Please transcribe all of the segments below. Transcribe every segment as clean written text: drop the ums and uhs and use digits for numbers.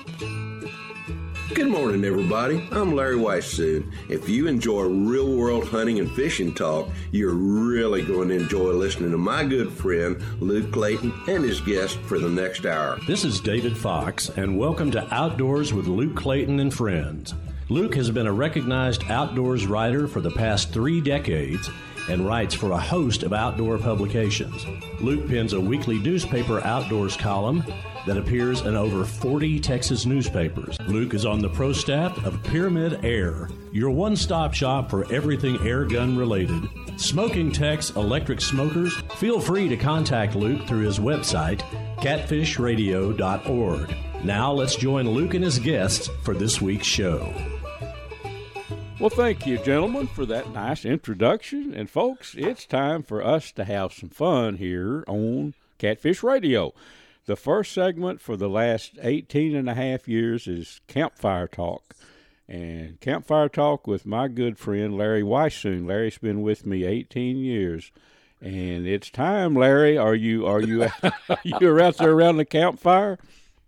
Good morning, everybody. I'm Larry Weissoon. If you enjoy real-world hunting and fishing talk, you're really going to enjoy listening to my good friend, Luke Clayton, and his guest for the next hour. This is David Fox, and welcome to Outdoors with Luke Clayton and Friends. Luke has been a recognized outdoors writer for the past 3 decades and writes for a host of outdoor publications. Luke pens a weekly newspaper outdoors column that appears in over 40 Texas newspapers. Luke is on the pro staff of Pyramid Air, your one-stop shop for everything air gun related. Smoking techs, electric smokers, feel free to contact Luke through his website, catfishradio.org. Now let's join Luke and his guests for this week's show. Well, thank you, gentlemen, for that nice introduction. And, folks, it's time for us to have some fun here on Catfish Radio. The first segment for the last 18 and a half years is Campfire Talk. And Campfire Talk with my good friend, Larry Weissoon. Larry's been with me 18 years. And it's time, Larry. Are you you're out there around the campfire?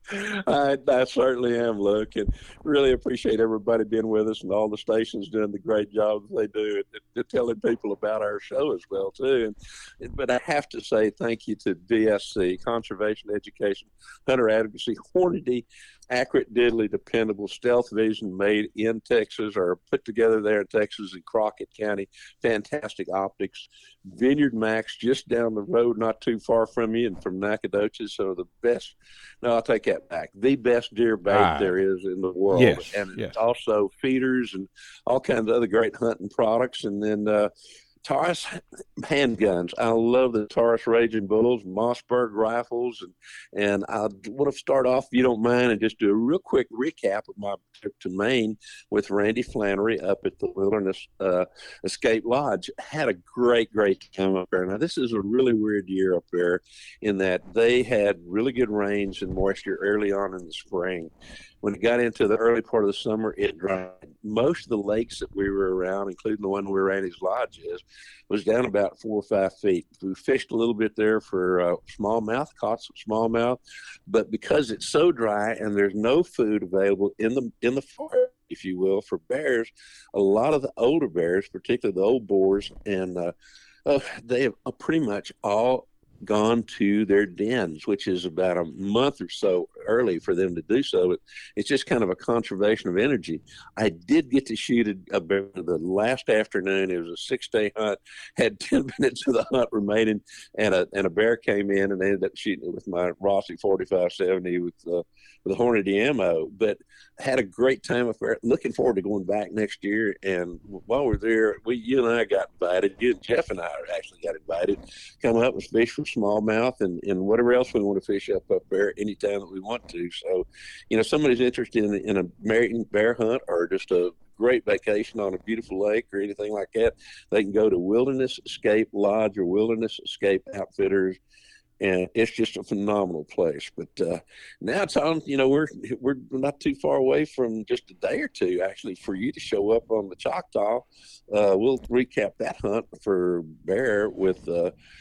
I certainly am, Luke, and really appreciate everybody being with us and all the stations doing the great job they do and telling people about our show as well, too. But I have to say thank you to DSC, Conservation Education, Hunter Advocacy, Hornady, accurate, deadly, dependable, stealth vision made in Texas or put together there in Texas in Crockett County. Fantastic optics. Vineyard Max just down the road, not too far from you and from Nacogdoches. So the best, no, I'll take that back. The best deer bait there is in the world. Yes, and it's also feeders and all kinds of other great hunting products. And then, Taurus handguns. I love the Taurus Raging Bulls, Mossberg rifles, and I want to start off, if you don't mind, and just do a real quick recap of my trip to Maine with Randy Flannery up at the Wilderness Escape Lodge. Had a great time up there. Now, this is a really weird year up there in that they had really good rains and moisture early on in the spring. When it got into the early part of the summer, it dried. Most of the lakes that we were around, including the one where Randy's Lodge is, was down about 4 or 5 feet. We fished a little bit there for smallmouth, caught some smallmouth, but because it's so dry and there's no food available in the forest, if you will, for bears, a lot of the older bears, particularly the old boars, and they have pretty much all gone to their dens, which is about a month or so early for them to do so. It's just kind of a conservation of energy. I did get to shoot a bear the last afternoon. It was a 6-day hunt, had 10 minutes of the hunt remaining, and a bear came in, and I ended up shooting it with my Rossi 4570 with the Hornady ammo, but had a great time up there. Looking forward to going back next year. And while we're there, you and I got invited. You and Jeff and I actually got invited. Come up and fish for smallmouth and whatever else we want to fish up there anytime that we want to. So, somebody's interested in a American bear hunt or just a great vacation on a beautiful lake or anything like that, they can go to Wilderness Escape Lodge or Wilderness Escape Outfitters. And it's just a phenomenal place. But now it's on, we're not too far away from just a day or two, actually, for you to show up on the Choctaw. We'll recap that hunt for bear with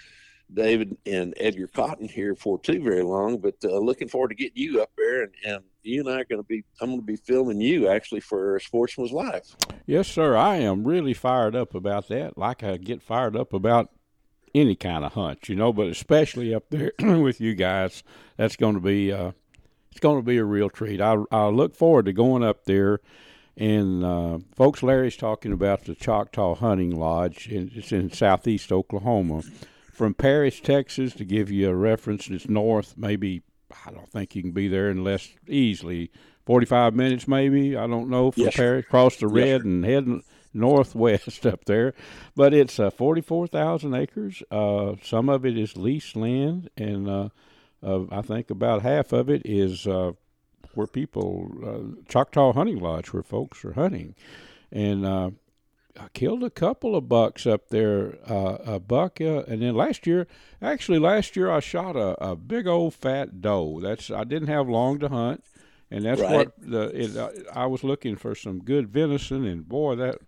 David and Edgar Cotton here for too very long. But looking forward to getting you up there. And you and I I'm going to be filming you, actually, for Sportsman's Life. Yes, sir. I am really fired up about that, like I get fired up about any kind of hunt, but especially up there with you guys, that's going to be it's going to be a real treat. I look forward to going up there. And folks, Larry's talking about the Choctaw Hunting Lodge. It's in southeast Oklahoma. From Paris, Texas, to give you a reference, it's north. Maybe I don't think you can be there in less easily 45 minutes, maybe. I don't know, from Paris, across the red and heading northwest up there, but it's 44,000 acres. Some of it is leased land, and I think about half of it is where people Choctaw Hunting Lodge, where folks are hunting. And I killed a couple of bucks up there, a buck, and then last year I shot a big old fat doe. I didn't have long to hunt, and that's right. I was looking for some good venison, and boy, that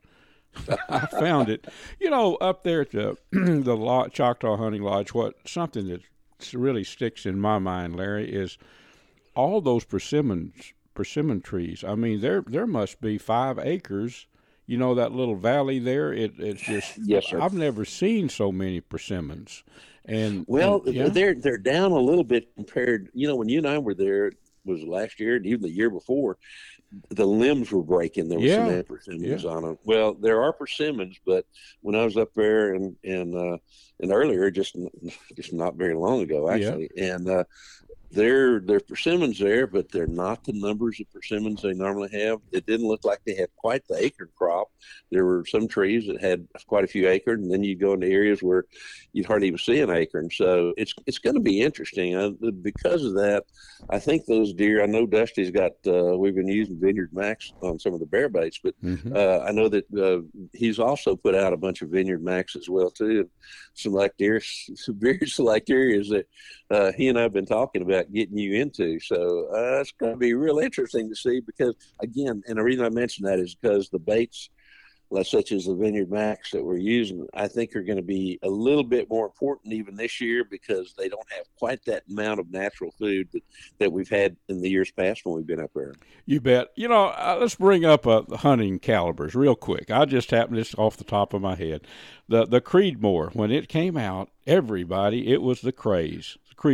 I found it. Up there at the Choctaw Hunting Lodge, something that really sticks in my mind, Larry, is all those persimmon persimmon trees. I mean, there must be 5 acres. You know that little valley there. It's just Yes, sir. I've never seen so many persimmons. Well, yeah, they're down a little bit compared. When you and I were there, it was last year and even the year before. The limbs were breaking. There was some persimmons on them. Well, there are persimmons, but when I was up there and earlier, just not very long ago, actually, and there are persimmons there, but they're not the numbers of persimmons they normally have. It didn't look like they had quite the acorn crop. There were some trees that had quite a few acorns, and then you go into areas where you'd hardly even see an acorn. So it's going to be interesting. Because of that, I think those deer, I know Dusty's got, we've been using Vineyard Max on some of the bear baits, but I know that he's also put out a bunch of Vineyard Max as well, too. And some very select areas that he and I have been talking about getting you into. So it's going to be real interesting to see because, again, and the reason I mention that is because the baits, such as the Vineyard Max that we're using, I think are going to be a little bit more important even this year because they don't have quite that amount of natural food that we've had in the years past when we've been up there. You bet. Let's bring up the hunting calibers real quick. I just happened this off the top of my head. The Creedmoor, when it came out, it was the craze.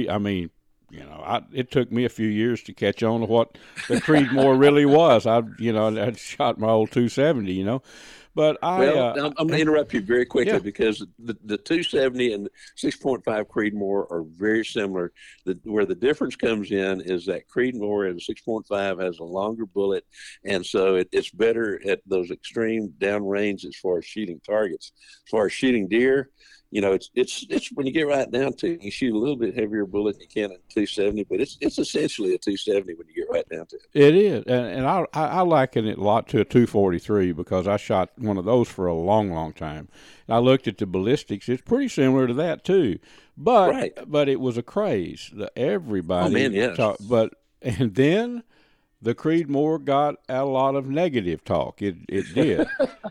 It took me a few years to catch on to what the Creedmoor really was. I'd shot my old 270, But I'm going to interrupt you very quickly because the 270 and the 6.5 Creedmoor are very similar. Where the difference comes in is that Creedmoor and 6.5 has a longer bullet, and so it's better at those extreme downrange as far as shooting targets. As far as shooting deer, it's when you get right down to it, you shoot a little bit heavier bullet than you can at 270, but it's essentially a 270 when you get right down to it. It is, and I liken it a lot to a 243 because I shot one of those for a long, long time. And I looked at the ballistics; it's pretty similar to that too, but it was a craze. Everybody, and then the Creedmoor got a lot of negative talk. It did.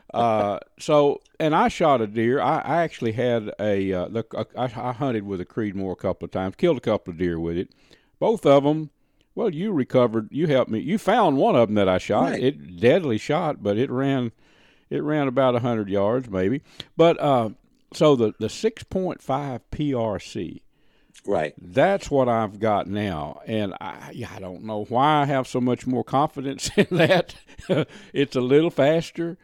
And I shot a deer. I actually had I hunted with a Creedmoor a couple of times, killed a couple of deer with it. Both of them, well, you recovered. You helped me. You found one of them that I shot. Right. It deadly shot, but it ran about 100 yards maybe. But so the 6.5 PRC. Right. That's what I've got now, and I don't know why I have so much more confidence in that. It's a little faster,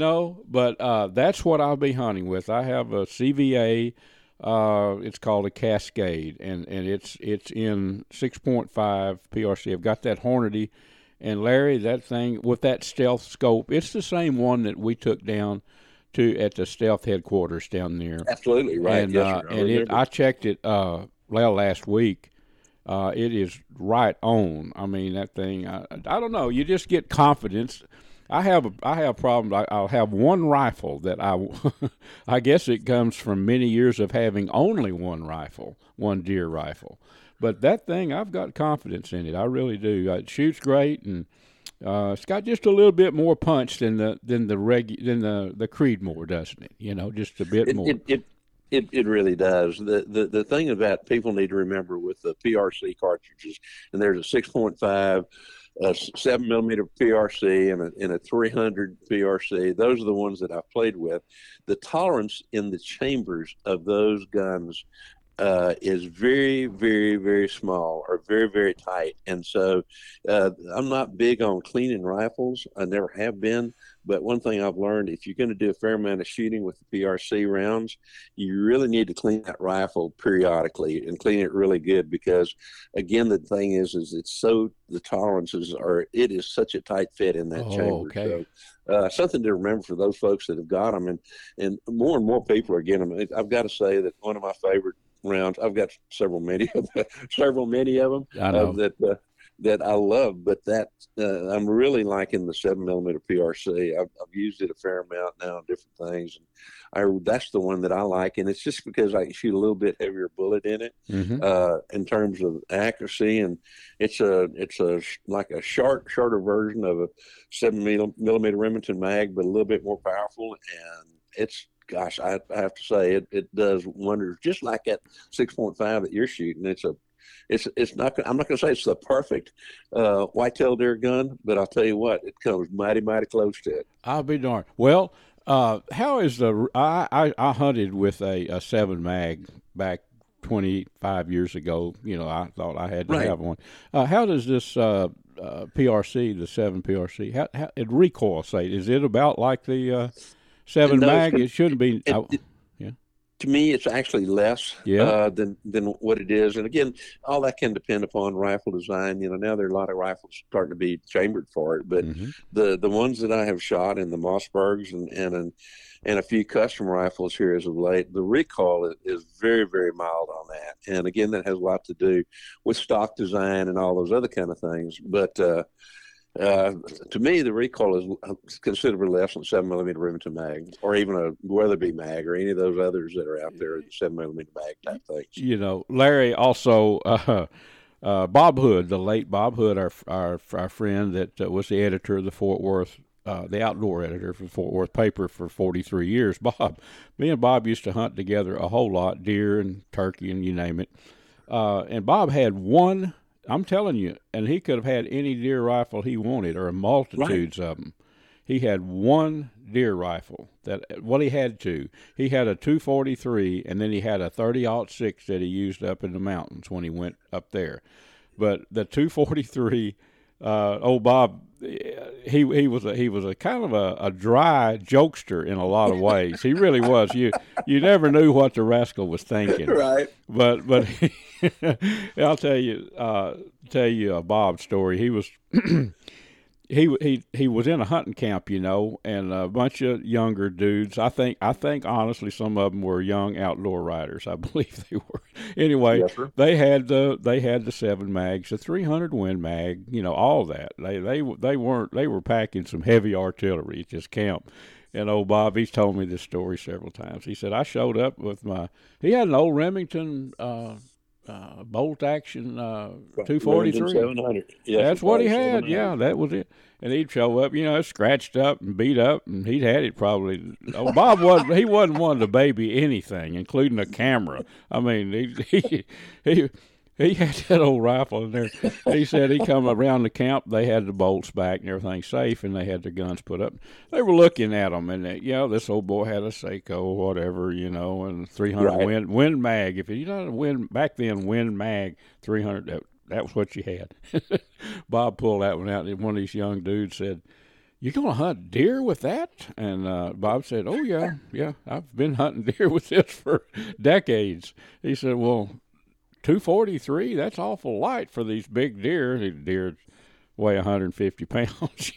but that's what I'll be hunting with. I have a CVA. It's called a Cascade, and it's in 6.5 PRC. I've got that Hornady, and Larry, that thing with that stealth scope, it's the same one that we took down at the stealth headquarters down there. Absolutely right. And, yes, sir. I checked it. Last week, it is right on. I mean, that thing, I don't know. You just get confidence. I have problems. I'll have one rifle that I guess it comes from many years of having only one rifle, one deer rifle. But that thing, I've got confidence in it. I really do. It shoots great, and it's got just a little bit more punch than the Creedmoor, doesn't it? Just a bit more. It really does. The thing about people need to remember with the PRC cartridges, and there's a 6.5, 7mm PRC, and a 300 PRC. Those are the ones that I've played with. The tolerance in the chambers of those guns is very, very, very small or very, very tight. And so I'm not big on cleaning rifles. I never have been. But one thing I've learned, if you're going to do a fair amount of shooting with the PRC rounds, you really need to clean that rifle periodically and clean it really good because, again, the thing is the tolerances it is such a tight fit in that chamber. Okay. So something to remember for those folks that have got them. And more people are getting them. I've got to say that one of my favorite rounds, I've got many of them I know. that I love, but that I'm really liking the 7mm PRC. I've used it a fair amount now on different things, and that's the one that I like, and it's just because I can shoot a little bit heavier bullet in it in terms of accuracy, and it's like a shorter version of a 7mm Remington mag, but a little bit more powerful, and it's. Gosh, I have to say it does wonders. Just like that 6.5 that you're shooting, it's a it's not. I'm not going to say it's the perfect whitetail deer gun, but I'll tell you what, it comes mighty close to it. I'll be darned. Well, how is I hunted with a 7 mag back 25 years ago. I thought I had to have one. How does this PRC, the 7 PRC, how it recoil say? Is it about like the 7 mag? It shouldn't be. To me, it's actually less than what it is. And again, all that can depend upon rifle design. Now there are a lot of rifles starting to be chambered for it, but the ones that I have shot in the Mossbergs and a few custom rifles here as of late, the recoil is very, very mild on that. And again, that has a lot to do with stock design and all those other kind of things. But to me, the recoil is considerably less than 7mm Remington mag, or even a Weatherby mag, or any of those others that are out there, 7mm mag type things. Larry, also Bob Hood, the late Bob Hood, our friend that was the editor of the Fort Worth, the outdoor editor for the Fort Worth paper for 43 years. Me and Bob used to hunt together a whole lot, deer and turkey and you name it. And Bob had one. I'm telling you, and he could have had any deer rifle he wanted, or multitudes of them. He had one deer rifle he had two. He had a 243, and then he had a 30-06 that he used up in the mountains when he went up there. But the 243, old Bob, he was a kind of a dry jokester in a lot of ways. He really was. You never knew what the rascal was thinking. Right. But I'll tell you a Bob story. He was he was in a hunting camp, and a bunch of younger dudes. I think honestly some of them were young outdoor riders. I believe they were. Anyway, yes, they had the 7 mags, the 300 Win mag, all that. They were packing some heavy artillery at this camp. And old Bob, he's told me this story several times. He said, I showed up with he had an old Remington bolt action 243. 700. Yes, that's what he had. Yeah, that was it. And he'd show up, scratched up and beat up, and he'd had it probably. Oh, Bob wasn't one to baby anything, including a camera. I mean, he had that old rifle in there. He said he come around the camp, they had the bolts back and everything safe, and they had their guns put up. They were looking at them, and this old boy had a Seiko or whatever, and 300 Win mag. If you Win back then, Win mag 300. That was what you had. Bob pulled that one out, and one of these young dudes said, "You gonna hunt deer with that?" And Bob said, "Oh yeah, I've been hunting deer with this for decades." He said, "Well, 243, that's awful light for these big deer." The deer weigh 150 pounds.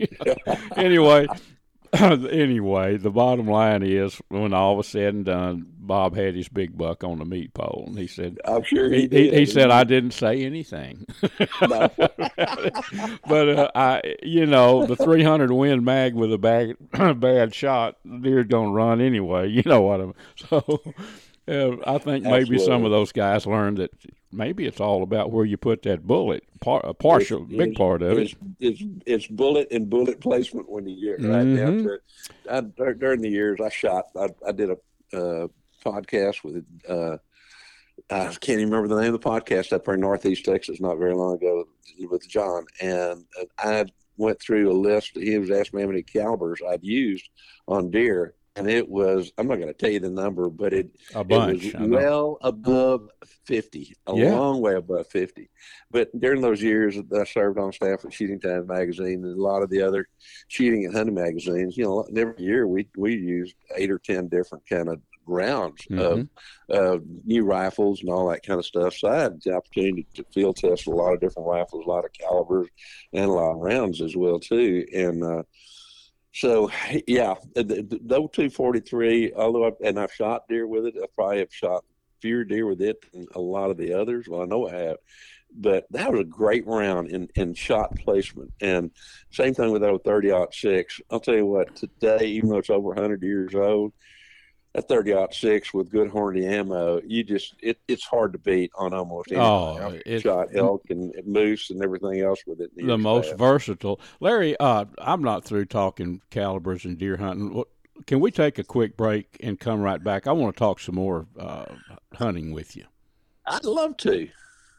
Anyway, the bottom line is, when all was said and done, Bob had his big buck on the meat pole, and he said, "I'm sure he did." He said, "I didn't say anything." No. But the 300 Win mag with a bad shot, the deer's gonna run anyway. You know what I mean? So. I think maybe Absolutely. some of those guys learned that maybe it's all about where you put that bullet. A big part of it. It's bullet and bullet placement when you get right down to it. During the years I shot, I did a podcast with I can't even remember the name of the podcast up there in Northeast Texas not very long ago with John, and I went through a list. He was asking me how many calibers I'd used on deer. And it was, I'm not going to tell you the number, but it was well above 50, long way above 50. But during those years that I served on staff at Shooting Time magazine and a lot of the other shooting and hunting magazines, every year we used 8 or 10 different kind of rounds of new rifles and all that kind of stuff. So I had the opportunity to field test a lot of different rifles, a lot of calibers, and a lot of rounds as well, too. And, so, yeah, the 243, although I've shot deer with it, I probably have shot fewer deer with it than a lot of the others. Well, I know I have. But that was a great round in shot placement. And same thing with that 30-06. I'll tell you what, today, even though it's over 100 years old, that 30-06 with good Hornady ammo, it's hard to beat on almost anything. I've shot elk and moose and everything else with it. The most versatile. Larry, I'm not through talking calibers and deer hunting. Can we take a quick break and come right back? I want to talk some more hunting with you. I'd love to.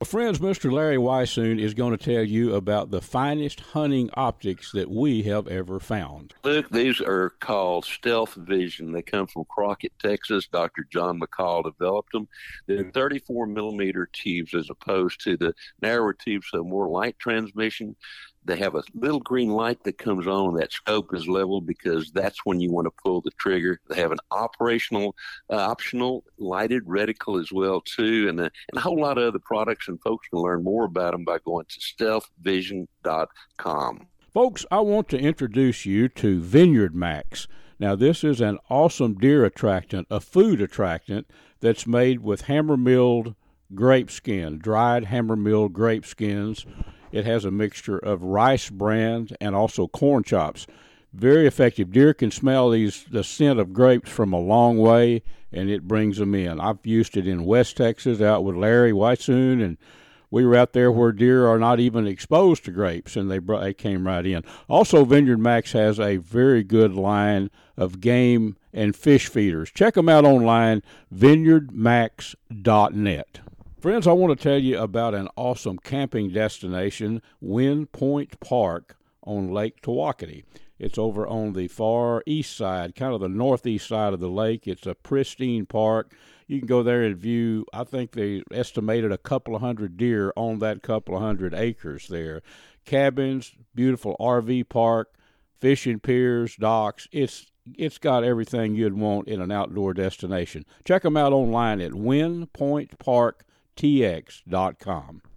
Friends, Mr. Larry Weishuhn is going to tell you about the finest hunting optics that we have ever found. Look, these are called Stealth Vision. They come from Crockett, Texas. Dr. John McCall developed them. They're 34 millimeter tubes as opposed to the narrower tubes, so more light transmission. They have a little green light that comes on when that scope is leveled, because that's when you want to pull the trigger. They have an optional lighted reticle as well too, and a whole lot of other products. And folks can learn more about them by going to stealthvision.com. Folks, I want to introduce you to Vineyard Max. Now, this is an awesome deer attractant, a food attractant that's made with hammer-milled grape skin, dried hammer-milled grape skins. It has a mixture of rice bran and also corn chops. Very effective. Deer can smell the scent of grapes from a long way, and it brings them in. I've used it in West Texas out with Larry Weishuhn, and we were out there where deer are not even exposed to grapes, and they came right in. Also, Vineyard Max has a very good line of game and fish feeders. Check them out online, vineyardmax.net. Friends, I want to tell you about an awesome camping destination, Wind Point Park on Lake Tawakoni. It's over on the far east side, kind of the northeast side of the lake. It's a pristine park. You can go there and view, I think they estimated a couple of hundred deer on that couple of hundred acres there. Cabins, beautiful RV park, fishing piers, docks. It's got everything you'd want in an outdoor destination. Check them out online at windpointparktx.com.